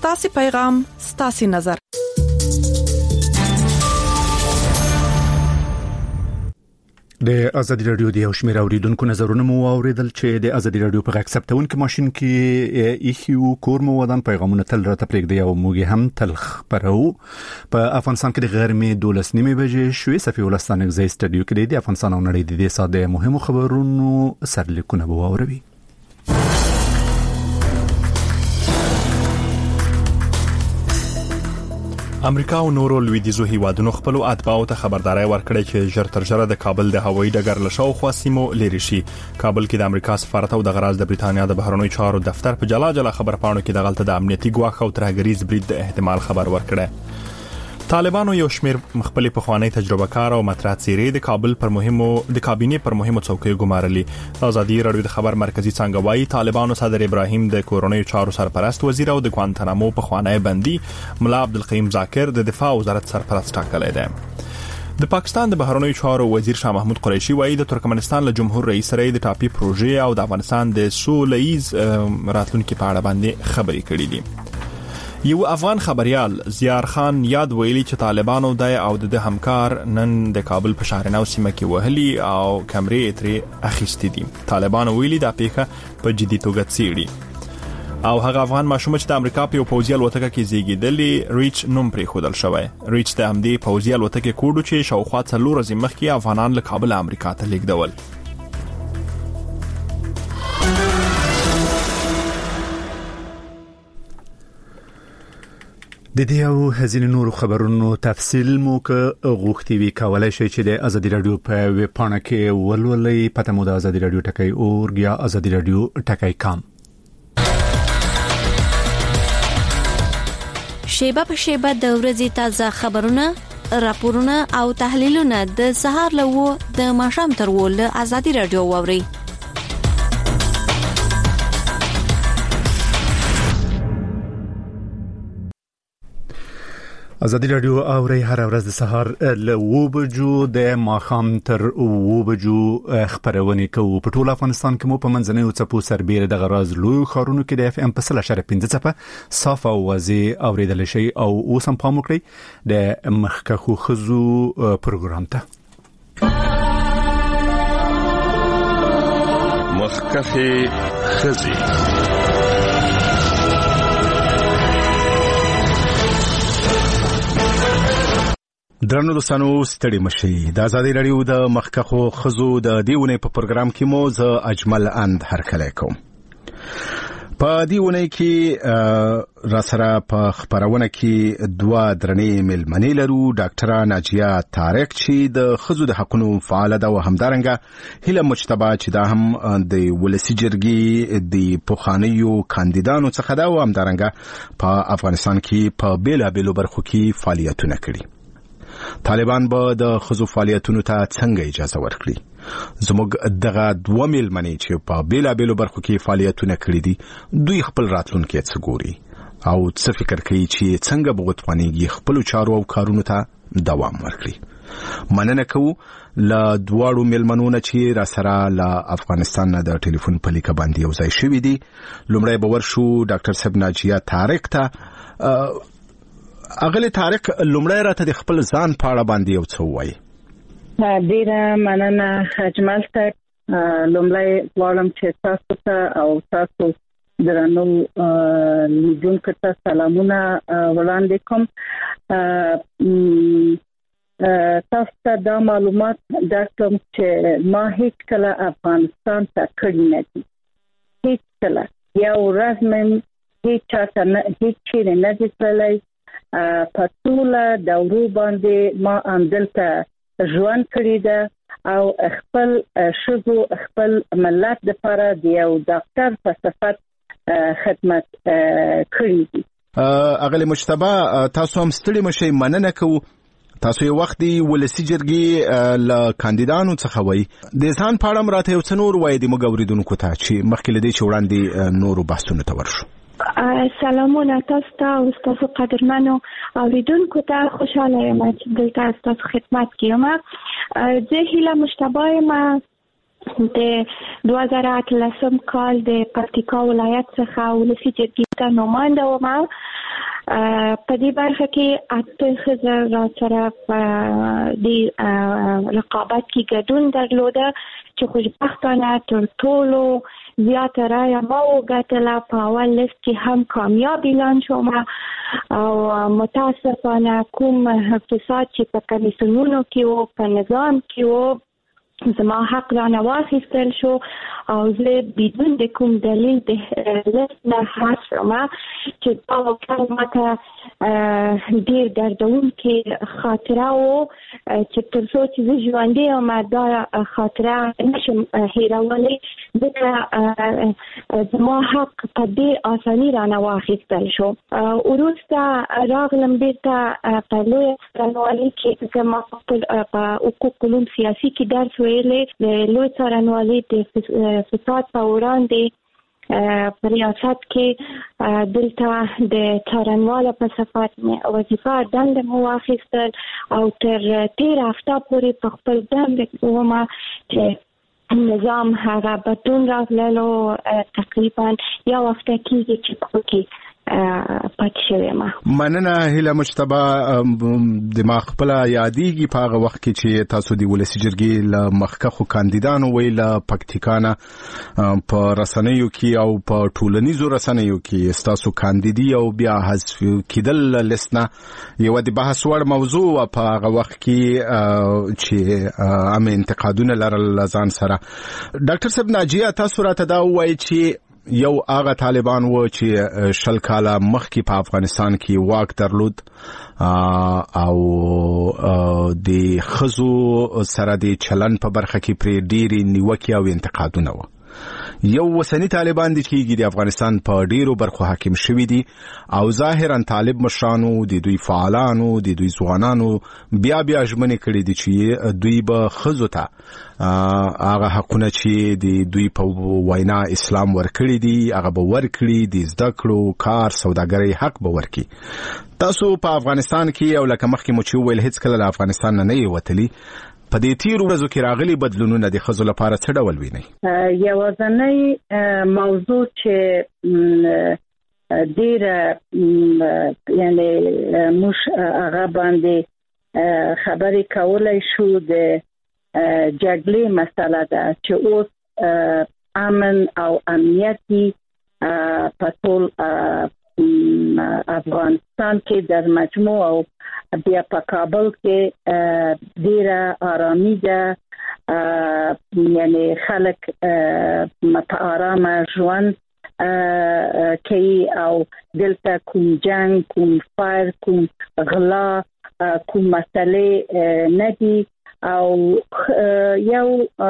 ستاسو پیغام ستاسو نظر. د ازادي رادیو د شمیر اوریدونکو نظرونه مو اوریدل چې د ازادي رادیو په غږ ثبتونکو ماشين کې ایخیو کور مو ودان پیغامونه تل را تپریک دی او موږ هم تلخ پرو په افغانستان کې د غرمې 12:30 بجې شوې صفي ولستان غزي سټډیو کې د افغانستان او نړۍ د ساده مهمو خبرونو سرلیکونه به واوروي. امریکا او نورو لویدیځو هیوادونو خپل اتباعو ته خبرداري ورکړې چې ژر تر ژره د کابل د هوایي ډګر له شاوخوا سیمو لري شي. کابل کې د امریکا سفارت او د غراز د بریتانیا د بهرنیو چارو دفتر په جلا خبرپاڼو کې د غلطه د امنیتي ګواښ او ترهګریز برید د احتمال خبر ورکړه. طالبانو یو شمیر مخبلي پخوانی تجربه کار او مطرح څیرې د کابل پر کابینې پر مهمو څوکیو ګمارلې. ازادي رادیو د خبر مرکزی څنګه وايي طالبانو صدر ابراهیم د کورونیو چارو سرپرست وزیر او د کوانتانامو پخوانی بندي ملا عبدالقیوم ذاکر د دفاع وزارت سرپرست ټاکلی دی. د پاکستان د بهرنیو چارو وزیر شاه محمود قریشي وايي د ترکمنستان له جمهور رئیس سره د ټاپي پروژې او د افغانستان د سولهییز راتلونکو په اړه باندې خبرې کړې دي. یو افغان خبريال زیار خان یاد ویلي چې طالبانو او د همکار نن د کابل په شهرنو سیمه کې وهلي او کمرې ترې اخیستې دي. طالبانو ویلي دا پیښه په جدي توګه څیړي او هغه افغان ماشوم چې د امریکا په پوځي الوتکه کې زیږیدلی ریچ نوم پرې خودل شوی. ریچ د همدې پوځي الوتکه کوډو چې شاوخوا 4 ورځې مخکې افغانان له کابل امریکا ته لیږدول. د دې او هزینې نور خبرونو تفصیل مو که غوښتي وي کولای شئ چې د ازادي رادیو په ویب پاڼه کې ولولئ. پته مو د ازادي رادیو ټکی اورګ یا ازادي رادیو ټکی کام. شیبه په شیبه د ورځې تازه خبرونه، راپورونه او تحلیلونه د سهار له د ماښام تر ول ازادي رادیو واوري. ازادي رادیو اوري هر ورځ د سهار له 9 بجو د ماښام تر 9 بجو خبرونه کوي. په ټول افغانستان کې مو په منځنوي چپو سربېره د غراز لوی خارونو کې د اف ام په 0.5 چپه صاف او واضح اوریدل شي او اوس هم پام وکړئ د مخکخو خزو پروګرام ته. مخکخه خزي درنو دوستانو ستړي مشي. د ازادي رادیو د مخکخو خزو د دیونه په پروګرام کې مو ز اجمل اند هرکلی کوم. په دیونه کې را سره په خبرونه کې 2 درنې ملمنې لرو. ډاکټر ناجیه طارق چې د خزو د حقوقو فعال ده او همدارنګه هله مجتبی چې دا هم د ولسی جرګې د پوخانیو کاندیدانو څخه ده او همدارنګه په افغانستان کې په بیلابېلو برخو کې فعالیتونه کړي. طالبان به د خزو فعالیتونو ته څنګه اجازه ورکړي؟ زموږ دغه 2 ملمنې چې په بیلابېلو برخو کې فعالیتونه کړي دي دوی خپل راتلونکي څه ګوري او څه فکر کوي چې څنګه به وتوانيږي خپل چارو او کارونو ته دوام ورکړي. مننه کوو له 2 ملمنونو چې را سره له افغانستان د ټلیفون په لیکه باندې یو ځای شوي دي. لومړی به ورشو ډاکټر صاحب ناجیه طارق ته. اغلی طارق لومړی راته د خپل ځان په اړه باندې یو څه وایي. ډیره مننه اجمل صاحب. لومړی غواړم چې تاسو ته او تاسو درنو لیدونکو ته سلامونه وړاندې کوم. تاسو ته دا معلومات درکوم چې ما هیڅ کله افغانستان ته کړی نه دي. هیڅ کله یو ورځ مې هیڅ چاته هیڅ چیرې نه دي تللی. په ټول دورو باندې ما همدلته ژوند کړی ده او خپل شګو خپل ملت لپاره د یو ډاکټر په صفت خدمت کړی دي. اغلی مجتبی تاسو هم ستړي مشئ. مننه کوو. تاسو یو وخت دی ولسی جرګې ل کاندیدانو څخه وای د ځان په اړه راته یو څه نور وای د مګوریدونکو ته چې مخکې لدی چې وړاندې نورو بحثونو ته ورشو. سلامونه تاسو ته او تاسو قدرمنو اوریدونکو ته. خوشاله یم چې دلته تاسو خدمت کوم. زه هیله مشتبه ما د 2018 کال د پکتیکا ولایت څخه ولسی جرګې ته نماینده وم په دې برخه کې اته ښځې را سره په دې رقابت کې ګډون درلوده چې خوشبختانه تر ټولو زیاته رایه ما وګټله. په اول لیست کې هم کامیاب اعلان شوم او متاسفانه کوم فساد چې په کمیسیونونو کې و په نظام کې و زما حق رانه واخیستل شو او زه بدون د کوم دلیل د لیست نه حذف شوم چې دا واقعا ماته ډېر دردونکې خاطره و چې تر څو چې زه ژوندی یم دا خاطره نشم هیرولی ځکه زما حق په ډېر اساني رانه واخیستل شو. وروسته راغلم بیرته په لویه څارنوالۍ کې چې ما په حقوق علوم سیاسي کې درس ویلې د لوی څارنوالۍ د فساد په وړاندې په ریاست کې دلته د څارنواله په صفت وظیفه دنده مو واخیستل او تر 13 هفته پورې په خپل دنده ومه چې نظام هغه بدلون راغللو تقریبا یو هفته کېږي چې پکې پاتې شوی ما. مننه هیله مجتبی د ما خپل یادېږي په هغه وخت کې چې تاسو د ولسی جرګې له مخکښو کاندیدانو ویل پکتیکانه په رسنیو کې او په ټولنیزو رسنیو کې تاسو کاندیدي او بیا حذف کېدل لسنه یو د بحث وړ موضوع په هغه وخت کې چې ام انتقادونه لرل ځان سره. ډاکټر صاحب ناجیه تاسو راته دا وایي چې یو هغه طالبان و چې 20 کاله مخکې په افغانستان کې واک درلود او د خزو سره د چلن په برخه کې پرې ډېری نیوکې او انتقادونه و. یو وسنی طالبان دي چې د افغانستان په ډیرو برخو حاکم شوي دي او ظاهرا طالب مشرانو د دوی فعالانو د دوی ځوانانو بیا ژمنې کړې دي چې دوی به خزو ته هغه حقونه چې د دوی په وینا اسلام ورکړي دي هغه به ورکړي د زده کړو کار سوداګرۍ حق به ورکړي. تاسو په افغانستان کې او لکه مخکې مو چې ویل هیڅ کله له افغانستان نه وتلی په دې تیر ورځو کې راغلي بدلونونه د خزو لپاره څه ډول ویني؟ یوازنۍ موضوع چې ډېر یعنی موږ هغه باندې خبرې کولای شو د جګړې مسله ده چې اوس امن او امنیتي په ټول افغانستان کې در مجموع او بیا په کابل کې ډیره آرامي ده یعنی خلک په آرامه ژوند کوي او دلته کوم جنگ کوم فایر کوم غلا کوم مسئله نه دي او یو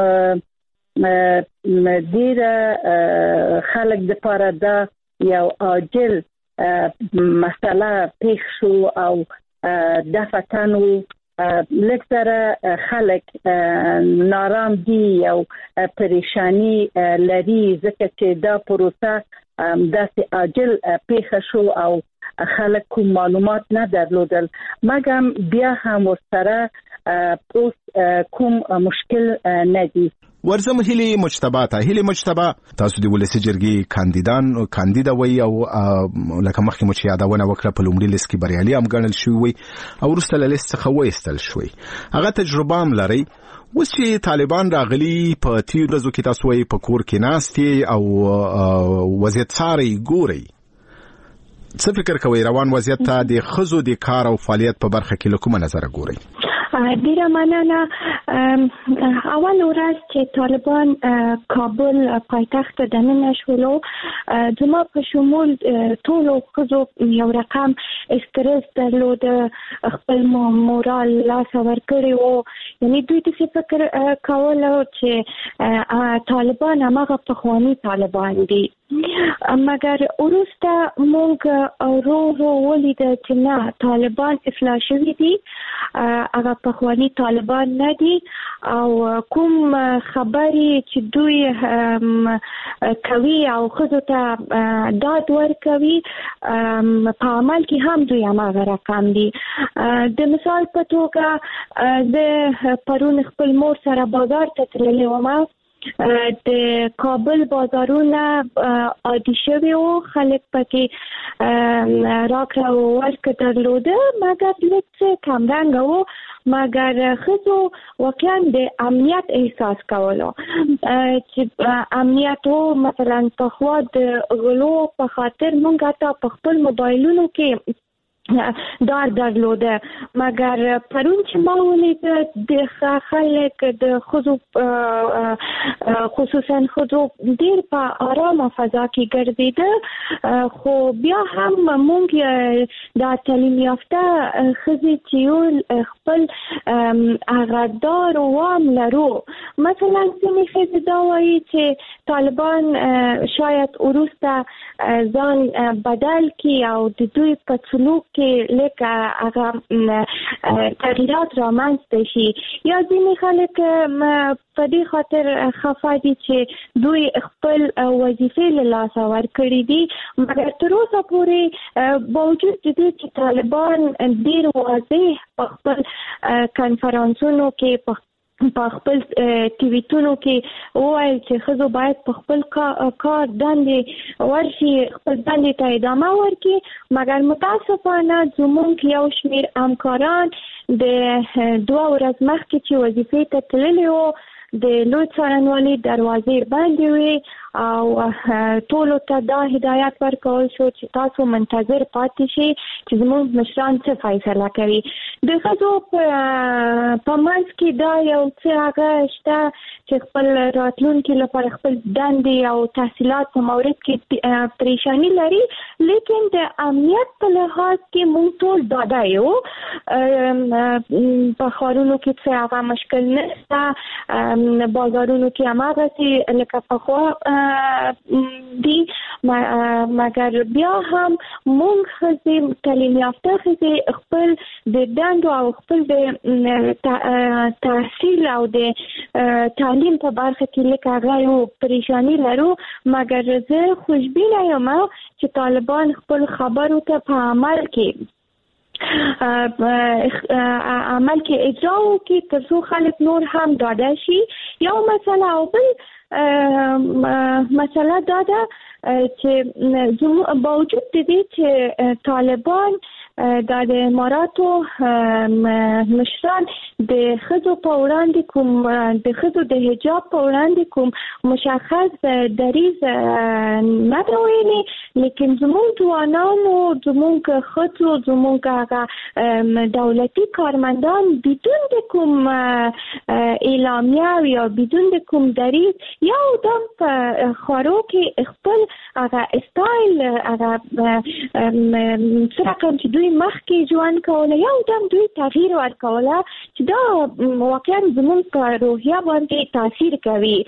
ډیره خلک د پاره ده یو عاجل مسئله پیښ شو او دفتانو لکتره خلک نارام دي او پریشانی لري ځکه چې دا پروسه داسې عاجل پیښ شو او خلک کوم معلومات نه درلودل مګم بیا هم سره اوس کوم مشکل نه دي. ورزم هیله مجتبی تاسو د ولسی جرګې کاندیدا وای او لکه مخکې مو چې یادونه وکړه په لومړي لیست کې بریالي هم ګڼل شوی وي او وروسته له لیست څخه وایستل شوی. هغه تجربه هم لري. اوس چې طالبان راغلي په تیر ورځو کې تاسو وای په کور کې ناستي او وضعیت څاري ګوري څه فکر کوي روان وضعیت ته د خزو د کار او فعالیت په برخه کې له کومه نظر ګوري؟ ډیره مننه. اول ورځ چې طالبان کابل پایتخت ته دننه شولو زما په شمول ټولو ښځو یو رقم استرس درلود خپل مورال لاس ورکړی و یعنی دوی داسې فکر کولو چې طالبان هماغه پخواني طالبان دي مګر وروسته موږ ورو ولیده چې نه طالبان اصلاح شوي دي هغه پخواني طالبان نه دي او کوم خبرې چې دوی کوي او ښځو ته داد ورکوي په عمل کې هم دوی هماغه رقم دي. د مثال په توګه زه پرون خپل مور سره بازار ته تللې وم د کابل بازارونه عادي شوي وو، خلک پکې راکړه ورکړه درلوده، مګر لږ کمرنګه وو، مګر ښځو واقعا د امنیت احساس کولو چې امنیت وو. مثلا پخوا د غلو په خاطر مونږ حتی په خپل موبایلونو کې دار درلوده، مګر پرون چې ما ولید د خلک د ښځو خصوصا ښځو ډېر په آرامه فضا کې ګرځېده، خو بیا هم مونږ دا تعلیم یافته ښځې چې یو خپل هغه دار وام لرو. مثلا ځینې ښځې دا وایي چې طالبان شاید وروسته ځان بدل کړي او د دوی په سلوک کې لکه هغه تغییرات رامنځته شي، یا ځینې خلک په دې خاطر خفه دي چې دوی خپل وظیفې له لاسه ورکړي دي. مګر تر اوسه پورې باوجود د دې چې طالبان ډېر واضح په خپل کنفرانسونو کې په خپل ټیویټونو کې وایي چې ښځو باید په خپل کار دندې ورشي، خپل دندې ته ادامه ورکړي، مګر متاسفانه زموږ یو شمېر همکاران د 2 ورځې مخکې چې وظیفې ته تللي وو د لوی څارنوالۍ دروازې بندې وې او ټولو ته دا هدایت ورکول شو چې تاسو منتظر پاتې شئ چې زموږ مشران څه فیصله کوي. د ښځو په منځ کې دا یو څه هغه شته چې خپل راتلونکي لپاره خپل دندې او تحصیلات په مورد کې پریشانی لري، لیکن د امنیت په لحاظ کې موږ ټول ډاډه یو. په ښارونو کې څه هغه مشکل نشته، بازارونو کې هماغسې لکه پخوا دي، مګر بیا هم موږ ښځې تعلیم یافته ښځې خپل د دندو او خپل د تحصیل او د تعلیم په برخه کې لکه هغه یو پریشانی لرو، مګر زه خوشبینه یم چې طالبان خپل خبرو ته په عمل کې اجرا وکړي تر څو خلک نور هم ډاډه شي. یو مسله او بل مسله دا ده چې باوجود د دې چې طالبان دا د اماراتو مشران د ښځو په وړاندې کوم د ښځو د حجاب په وړاندې کوم مشخص دریځ نه دی ویلي، لیکن زموږ ځوانانو، زموږ ښځو، زموږ هغه دولتي کارمندان بدون د کوم اعلامیه یا بدون د کوم دریځ یو دم په ښارو کې خپل هغه اسټایل هغه څه رقم چې دوی مخکې ژوند کوله یو دم دوی تغییر ورکوله، چې دا واقعا زموږ په روحیه باندې تاثیر کوي.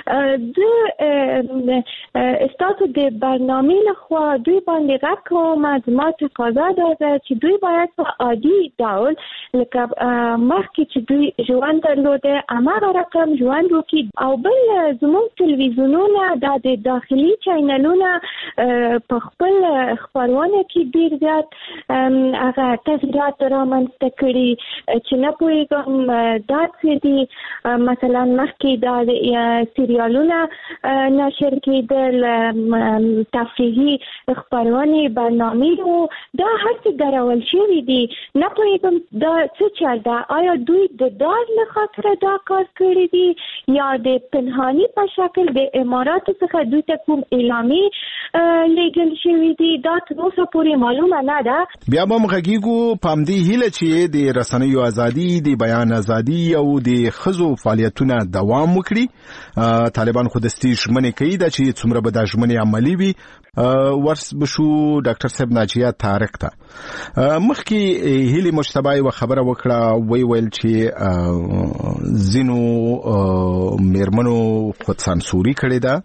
ستاسو د برنامې لخوا دوی باندې غږ کوم، زما تقاضا ده چې دوی باید په عادي ډول لکه مخکې چې دوی ژوند درلوده هماغه رقم ژوند وکړي. او بل زموږ تلویزیونونه دا د داخلي چینلونه په خپل خپرونه کې ډېر زیات هغه تغییرات رامنځته کړي چې نه پوهېږم دا څه دي. مثلا مخکې دا سریالونه نشر کېدل، تفریحي خپرونې برنامې وو، دا هر څه درول شوي دي. نه پوهېږم دا څه چل ده، آیا دوی د دار له خاطره دا کار کړی دي یا د پنهاني په شکل د اماراتو څخه دوی ته کوم اعلامیې لیږل شوي دي، دا تر اوسه پورې معلومه نه ده. بیا به موږ غږیږو په همدې هیله چې د رسنیو ازادي، د بیان ازادي او د ښځو فعالیتونه دوام وکړي. طالبان خو دستي ژمنې کوي چې څومره به دا ژمنې عملي وي. ورس بشو ډاکټر صاحب ناجیه طارق ته مخکې هیلې مجتبی و خبره وکړه، ویل چې زینو میرمنو خود سانسوري کړې ده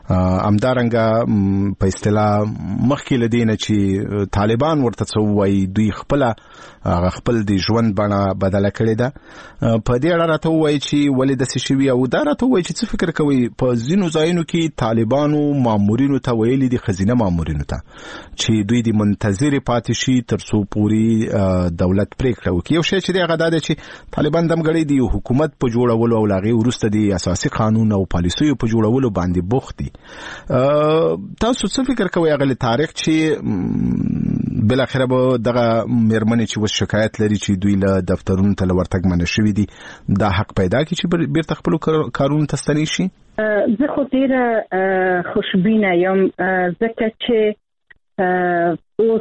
امدارنګ په اصطلاح مخکې لدینه چې طالبان ورته څووي دوی خپل د ژوند بڼه بدله کړې ده. په دې اړه راته وایي چې ولې د سشوي او دا راته وایي چې څه فکر کوي په ځینو ځایونو کې طالبانو مامورینو ته ویلي دي خزینه مامورینو ته چې دوی د منتظر پاتې شي ترڅو پوری دولت پریکړه وکړي. یو شی چې دغه دا دی چې طالبان دمګړي دی حکومت په جوړولو او لاغي ورسته دی اساسي قانون او پالیسیو په جوړولو باندې بوخت دي. تاسو څه فکر کوئ هغه تاریخ چې بل اخره به دغه مرمنې چې شکایت لري چې دوی له دفترونو ته ورتګ منع شوی دي دا حق پیدا کی چې بیرته خپل کارونه تستنی شي؟ زه خو ډیره خوشبینه یم ځکه چې اوس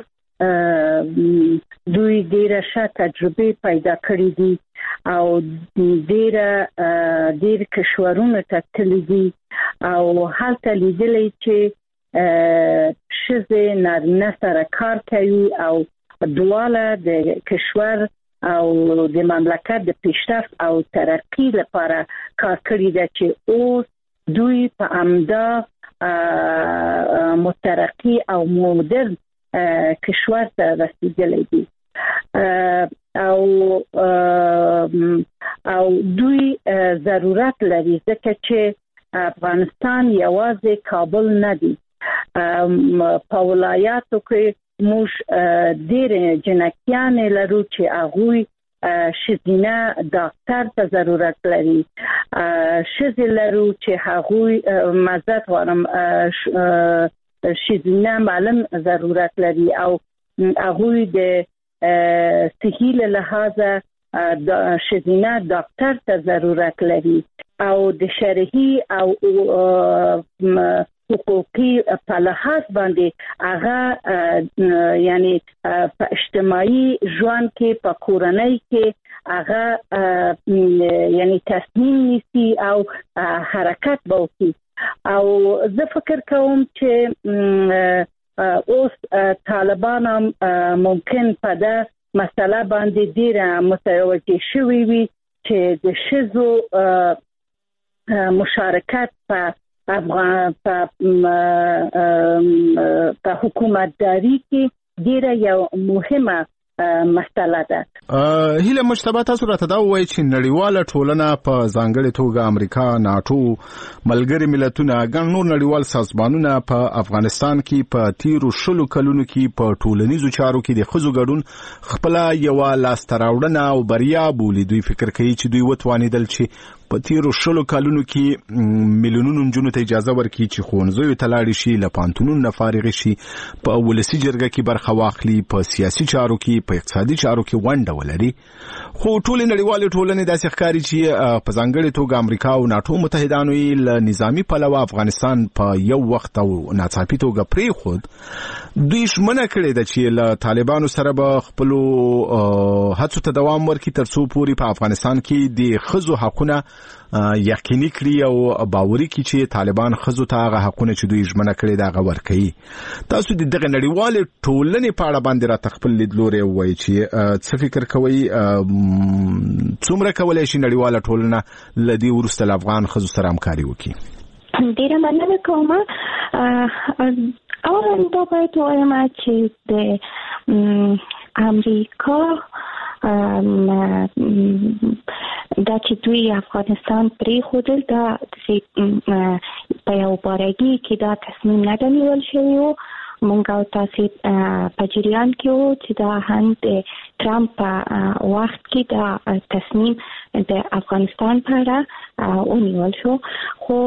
دوی ډیره ښه تجربه پیدا کړې دي او ډیر کشورونه ته تللي دي او هلته لیدلې چې ښځې نارینه سره کار کوي او دواله د کشور او د مملکت د پیشرفت او ترقی لپاره کار کړی دی چې اوس دوی په امدا مترقی او مدرن کشور ته رسیدلی دي او دوی ضرورت لري ځکه چې افغانستان یوازې کابل نه دی په ولایاتو کې موږ ډېر جنکیان لرو چې هغه شذینه ډاکټر ته ضرورت لري شذ لرو چې هغه مزد ورم شذینه معلم ضرورت لري او هغه د صحي لحاظه شذینه ډاکټر ته ضرورت لري او د شرعي او حقوقي په لحاظ باندې هغه یعنی په اجتماعي ژوند کې په کورنۍ کې هغه یعنی تصمیم نیسي او حرکت وکړي او زه فکر کوم چې اوس طالبان ممکن په دا مسله باندې ډیره متوجه شوي وي چې د ښځو مشارکت په حکومتداري کې ډیره یو مهمه مسله ده. هیله مجتبی تاسو راته دا وایي چې نړیواله ټولنه په ځانګړې توګه امریکا ناتو ملګری ملتونه ګڼ نور نړیوال سازمانونه په افغانستان کې په تیرو 10 کلونو کې په ټولنیزو چارو کې د ښځو ګډون خپل یو لاسته راوړنه او بریا بولي. دوی فکر کوي چې دوی وتوانیدل چې په تیرو 10 کلونو کې میلیونونو نجونو ته اجازه ورکړي چې ښوونځیو ته لاړ شي له پانتونونو فارغ شي په ولسی جرګه کې برخه واخلي په سیاسي چارو کې په اقتصادي چارو کې ونډه ولري. خو ټول نړیوال ټولنې داسې ښکاري چې په ځانګړې توګه امریکا او ناتو متحدانو یې له نظامی پلوه افغانستان په یو وخت او ناڅاپي توګه پرې خود دوی شمنه کړې ده چې له طالبانو سره به خپل هڅو ته دوام ورکړي ترڅو پوري په افغانستان کې د ښځو حقونه یقیني کړي او باوري کړي چې طالبان ښځو ته هغه حقونه چې دوی ژمنه کړي دا هغه ورکړي. تاسو د دغه نړیوال ټولنې په اړه باندې را تخپل لیدلوري وایي چې څه فکر کوي څومره کولای شي نړیواله ټولنه لدی ورسته افغان ښځو سره همکاري وکړي؟ ډیره مننه کوم. اولا دا باید وایم چې د امریکا دا چې دوی افغانستان پرې خودل دا په یو بارګي کې دا تصمیم نه نیول شوی و. مونږ او تاسو په جریان کې وو چې دا هم د ټرمپ وخت کې دا تصمیم د افغانستان په اړه ونیول شو. خو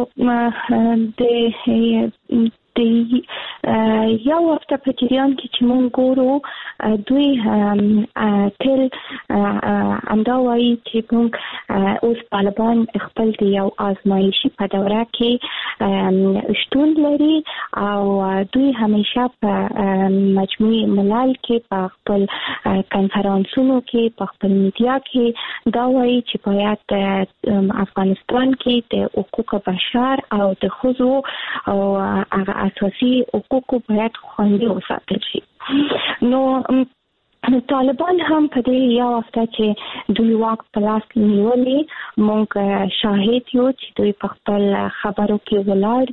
د یو وخت په جریان کې چې مونږ ګورو دوی تل امدا وایي چې مونږ اوس طالبان خپل د یو آزمایشي په دوره کې شتون لري او دوی همیشه په مجموعي ملل کې په خپل کنفرانسونو کې په خپل میډیا کې دا وایي چې باید افغانستان کې د حقوق بشر او د ښځو او اساسي حقوق باید خوندي وساتل شي. نو طالبان هم په دې یو هفته چې دوی واک په لاس نیولې موږ شاهد یو چې دوی په خپل خبرو کې ولاړ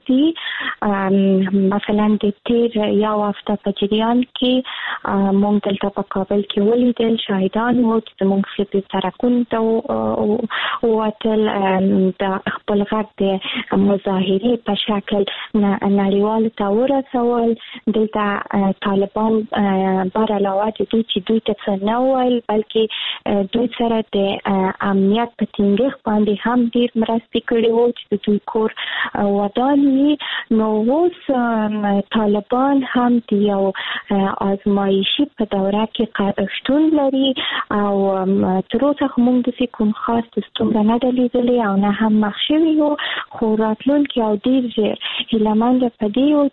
دي. مثلا د تیر یو هفته په جریان کې موږ دلته په کابل کې ولیدل شاهدان وو چې موږ سپي سرکون ته ووتل د خپل غږ د مظاهرې په شکل نړیوال ته ورسول. دلته طالبان بر علاوه د دوی ته څه نه ویل بلکې دوی سره د امنیت په ټینګښت باندې هم ډیر مرستې کړې وو چې دوی کور ودان وي. نو اوس طالبان هم د یو آزمایشي په دوره کې شتون لري او تر اوسه موږ د کوم خاص ستونزه نه ده لیدلې او نه هم مخ شوي یو، خو راتلونکي او ډیر ژر هیلهمنده په دې یو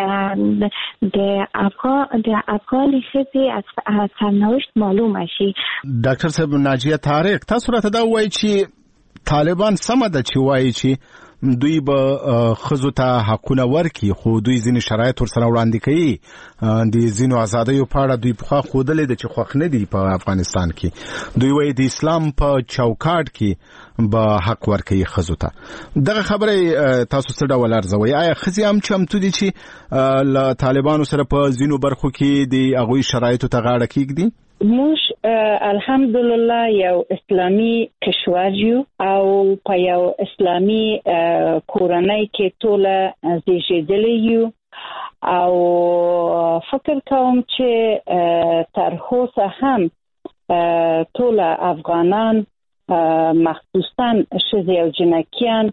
چې د افغاني ښځې سرنوشت معلومه شي. ډاکټر صاحب ناجیه طارق، تاسو راته دا وایي چې طالبان سمه ده چې وایي چې دوی به ښځو ته حقونه ورکړي، خو دوی ځینې شرایط ورسره وړاندې کوي. د ځینو ازادیو په اړه دوی پخوا ښودلې ده چې خوښ نه دي په افغانستان کې. دوی وایي د اسلام په چوکاټ کې به حق ورکوي ښځو ته. دغه خبره تاسو څه ډول ارزوئ؟ آیا ښځې هم چمتو دي چې له طالبانو سره په ځینو برخو کې د هغوی شرایطو ته غاړه کېږدي؟ موږ الحمدلله یو اسلامي کشور یو او په یو اسلامي کورنۍ کې ټوله زیږیدلي یو او فکر کوم چې تر اوسه هم ټوله افغانان مخصوصا ښځې او جنکیان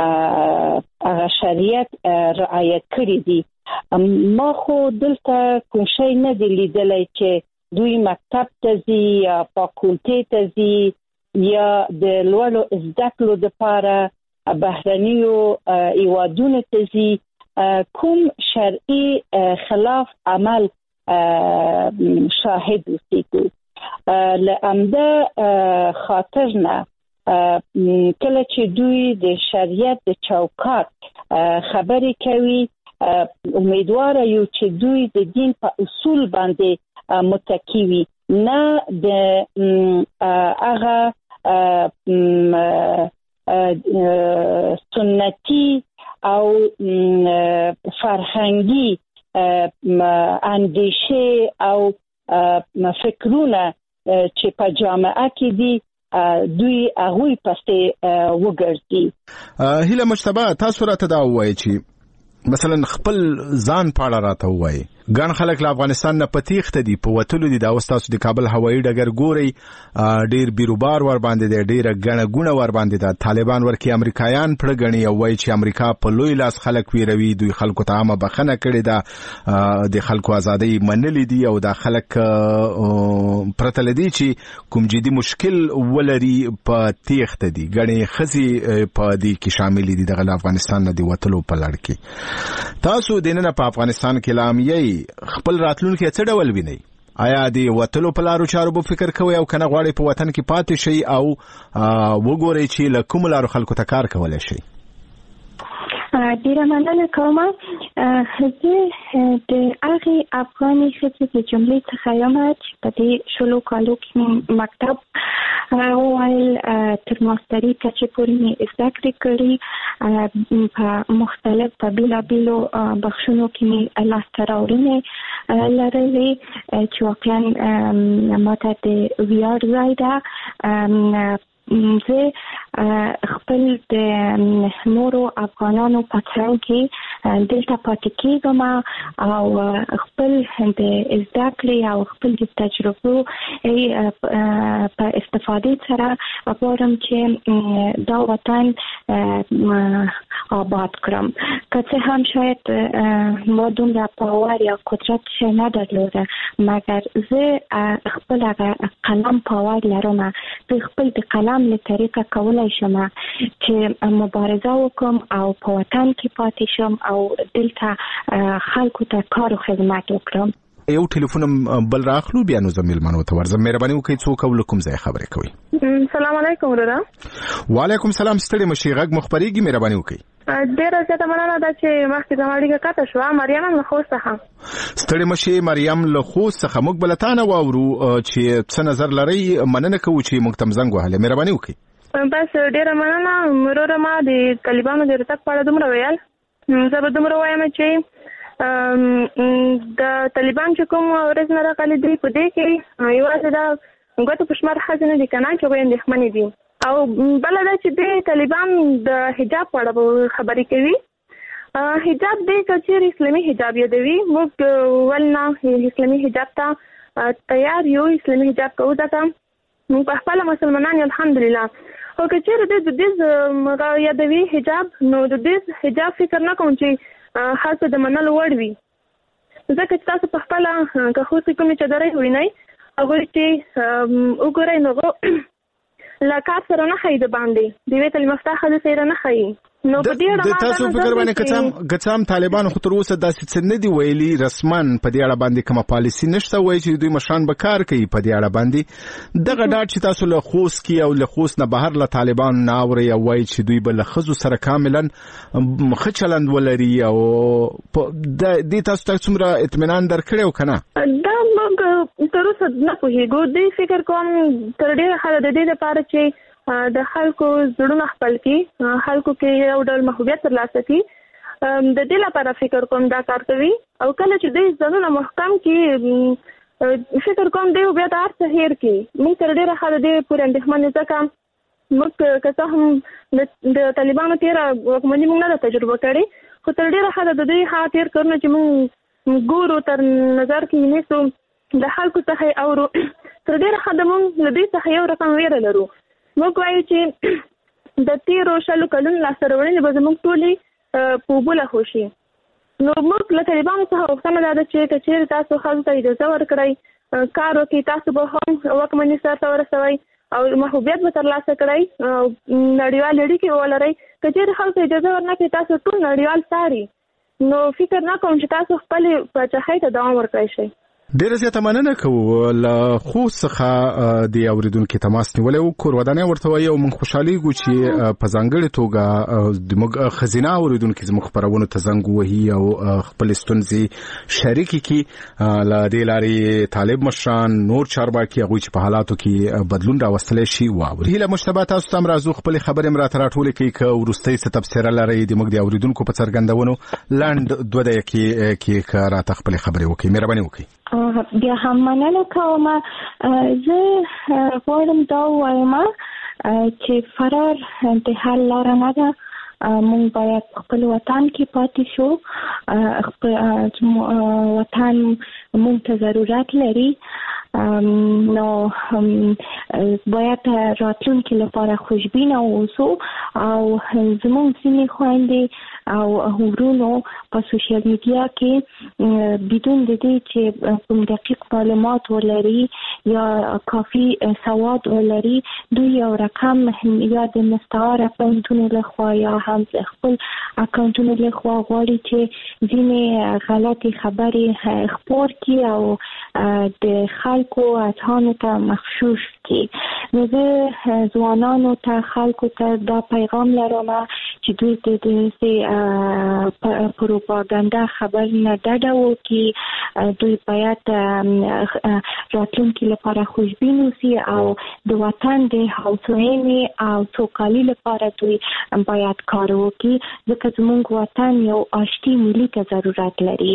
هغه شریعت رعایت کړی دي. ما خو دلته کوم شی نه دی لیدلی چې دوی مکتب ته ځي یا فاکولټې ته ځي یا د لوړو زده کړو دپاره بهرنیو هیوادونو ته ځي. کوم شرعي خلاف عمل شاهد اوسېږو. له همده خاطر نه کله چې دوی د شریعت د چوکاټ خبرې کوي امیدواره یو چې دوی د دین په اصول باندې متکی وي، نه د هغه سنتي او فرهنګي اندیشه او فکرونه چې په جامعه کې دي دوی هغوی پسې وګرځي. هیله مجتبی، تاسو راته دا ووایئ چې مثلا خپل ځان په اړه راته ووایئ. ګڼ خلک له افغانستان نه په تیښته دي، په وتلو دي. دا اوس تاسو د کابل هوایي ډګر ګورئ، ډیر بیروبار ور باندې دی، ډیره ګڼه ګوڼه ور باندې ده. طالبان ورکې امریکایان پړه ګڼي او وایي چې امریکا په لوی لاس خلک ویروي. دوی خلکو ته عامه بخښنه کړې ده، د خلکو ازادۍ منلې دي او دا خلک پرته له دې چې کوم جدي مشکل ولري په تیښته دي. ګڼې ښځې په دې کې شاملې دي دغه له افغانستان نه د وتلو په لړ کې. تاسو دننه په افغانستان کې لامیې خپل راتلونکي څه ډول وینئ؟ آیا د وتلو په لارو چارو به فکر کوئ او کنه غواړئ په وطن کې پاتې شئ او وګورئ چې له کومو لارو خلکو ته کار کولی شئ؟ ډیره مننه کوم. زه د هغې افغاني ښځې د جملې څخه یم چې په دې 16 کالو کې مکتب وویل، تر ماستري کچې پورې مې زده کړې کړي، په مختلف په بېلابېلو بخشونو کې مې لاسته راوړنې لرلې چې واقعا ماته د ویاړ ځای ده. زه خپل د نورو افغانانو په څنګ کې دلته پاتې کېږم او خپل د زده کړې او خپل د تجربو په استفادې سره غواړم چې دا وطن آباد کړم. که څه هم شاید ما دومره پاور یا قدرت نه درلوده، مګر زه خپل قلم پاور لرم. زه خپل د قلم له طریقه کولای شم چې مبارزه وکم او په وطن کې پاتې شم او دلته خلکو ته کار او خدمت وکړم. یو ټلیفون بل راخلو بیا نو زميل منو ته ورزم. مهرباني وکړئ څوک او کوم ځای خبرې کوي؟ السلام علیکم ورته. وعلیکم السلام. ستړي مشي غږ مخبريږي، مهرباني وکړئ. ډیره زیاته مننه ده چې مخکې زما اړیکه قطع شوه. مریم له خوست څخه. ستړي مشي مریم له خوست څخه. موږ بلتانه واورو چې څه نظر لري. مننه کوو چې موږ تم زنګ وهله. مهرباني وکړئ. بس ډیره مننه. وروره ما د طالبانو د راتګ په اړه دومره ویل. زه به دومره وایم چې د طالبان چې کوم ورځ نه راغلي دي په دې کې یوازې دا ګوتو په شمار ښځې نه دي که نه چې هغوی اندېښمنې دي. او بله دا چې د طالبان د حجاب په اړه خبرې کوي. حجاب دی که چېرې اسلامي حجاب یادوي، موږ ولې نه اسلامي حجاب ته تیار یو. اسلامي حجاب کوو ځکه موږ په خپله مسلمانان یو الحمدلله. خو که چېرې د دودیز یادوي حجاب، نو د دودیز حجاب فکر نه کوم چې ښځه د منلو وړ وي، ځکه چې تاسو په خپله که خوستې کومې چادرۍ ووینئ هغوی چې وګورئ نو له کار سره نه ښایي د باندې د یوې تعلیم یافته ښځې سره نه ښایي. نو په دې اړه تاسو فکر باندې که څه هم طالبانو خو تر اوسه داسې څه نه دي ویلي رسما په دې اړه باندې کومه پالیسي نشته، وایي چې دوی مشران به کار کوي په دې اړه باندې. دغه ډاډ چې تاسو له خوست کې او له خوست نه بهر له طالبانو نه اورئ او وایي چې دوی به له ښځو سره کاملا ښه چلند ولري، او دې تاسو ته څومره اطمینان درکړی او که نه؟ دا موږ تر اوسه نه پوهېږو. دوی فکر کوم تر ډېره حده د دې لپاره چې د خلکو زړونه خپل کړي، خلکو کې یو ډول محبوبیت ترلاسه کړي، د دې لپاره فکر کوم دا کار کوي. او کله چې دوی ځانونه محکم کړي فکر کوم دوی بیا د هر څه هېر کړي. موږ تر ډېره حده دې پورې اندېښمن یو، ځکه موږ که څه هم د طالبانو تېره واکمني موږ نه ده تجربه کړې، خو تر ډېره حده د دوی هغه تېر کارونه چې موږ ګورو تر نظر کې نیسو د خلکو څخه اورو، تر ډېره حده موږ له دوی څخه یو رقم ویره لرو. موږ وایو چې د تیرو شلو کلونو لاسته راوړنې به زموږ ټولې په اوبو لاهو شي. نو موږ له طالبانو څخه غوښتنه دا ده چې که چېرې تاسو ښځو ته اجازه ورکړئ کار وکړي، تاسو به هم واکمني سرته ورسوئ او محبوبیت به ترلاسه کړئ او نړیوال اړیکې ولرئ. که چېرې خلکو اجازه ورنکړي تاسو ټول نړیوال څاري، نو فکر نه کوم چې تاسو خپلې پاچاهۍ ته دوام ورکړی شئ. ډیره زیاته مننه کوو. له خوست څخه د اوریدونکو تماس نیولې و. کور ودانۍ ورته وایي او موږ خوشحالیږو چې په ځانګړې توګه د موږ ښځینه اوریدونکو زموږ خپرونو ته زنګ وهي او خپل ستونزې شریکې کړي. له دې لارې طالب مشران نور چارواکي هغوی چې په حالاتو کې بدلون راوستلی شي واوري. هیله مشتبه تاسو ته هم راځو خپلې خبرې هم راته راټولې کړئ. که وروستۍ څه تبصره لرئ د موږ د اوریدونکو په څرګندونو لنډ 2 دقیقې کې که راته خپلې خبرې وکړئ. مهرباني وکړئ. بیا هم مننه کوم. زه غواړم دا ووایم چې فرار د حل لاره نه ده. مونږ باید خپل وطن کې پاتې شو. خپل وطن مونږ ته ضرورت لري. نو باید راتلونکي لپاره خوشبین اوسو او زموږ ځینې خویندې او ورونو په سوشل میډیا کې بدون د دې چې کوم دقیق معلومات ولري یا کافي سواد ولري، دوی یو رقم یا د مستعار اکاونټونو لخوا یا هم خپل اکاونټونو لخوا غواړي چې ځینې غلطي خبرې خپور کړي او د خلکو اذهانو ته مغشوش کړي. نو زه ځوانانو ته خلکو ته دا پیغام لرم چې دوی د دې پروپاګاندا خبر نه ډډه وکړي. دوی باید راتلونکي لپاره خوشبین اوسي او د وطن د هوساینې او سوکالۍ لپاره دوی باید کار وکړي، ځکه زموږ وطن یو آشتي ملي ته ضرورت لري.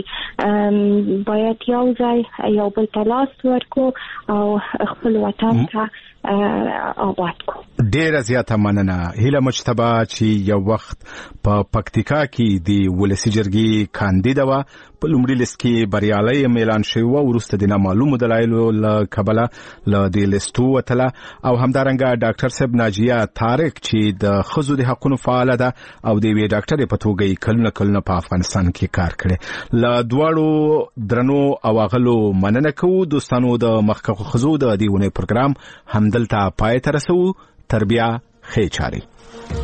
باید یو ځای یو بل ته لاس ورکو او خپل وطن ته آباد کو. ډیره زیاته مننه. هیله مجتبه چې یو وخت په پکتیکا کې د ولسی جرګې کاندیده وه، په لومړي لیست کې بریالی اعلان شوی و، وروسته د نامعلومو دلایلو له کبله له دې لیستو وتله. او همدارنګه ډاکټر صاحب ناجیه طارق چې د ښځو د حقونو فعاله ده او د یوې ډاکټرې په توګه یې کلونه په افغانستان کې کار کړی. له دواړو درنو او اغلو مننه کوو. دوستانو د مخکښو ښځو د دې اونۍ پروګرام همدلته پای ته رسوو. تر بیا ښې چارې.